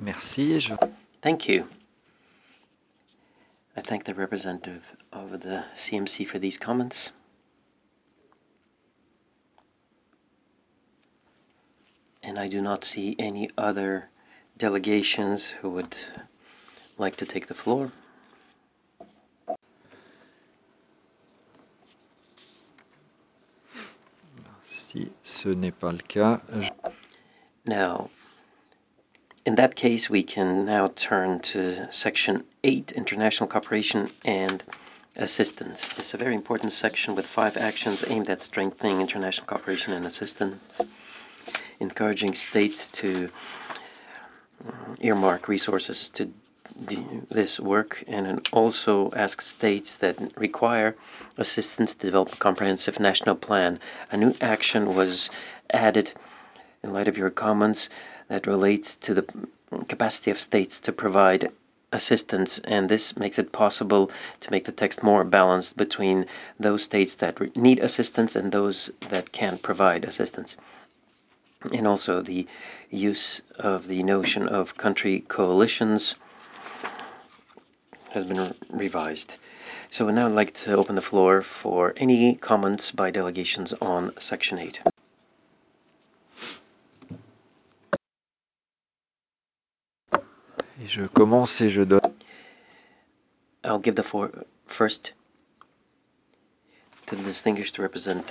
Merci. Thank you. I thank the representative of the CMC for these comments. And I do not see any other delegations who would like to take the floor. Si ce n'est pas le cas, Now, in that case, we can now turn to Section 8, International Cooperation and Assistance. This is a very important section with 5 actions aimed at strengthening international cooperation and assistance, encouraging states to earmark resources to do this work, and it also asks states that require assistance to develop a comprehensive national plan. A new action was added in light of your comments that relates to the capacity of states to provide assistance, and this makes it possible to make the text more balanced between those states that need assistance and those that can provide assistance. And also the use of the notion of country coalitions has been revised. So now I'd like to open the floor for any comments by delegations on Section 8. je commence et je donne. I'll give the floor first to the distinguished representative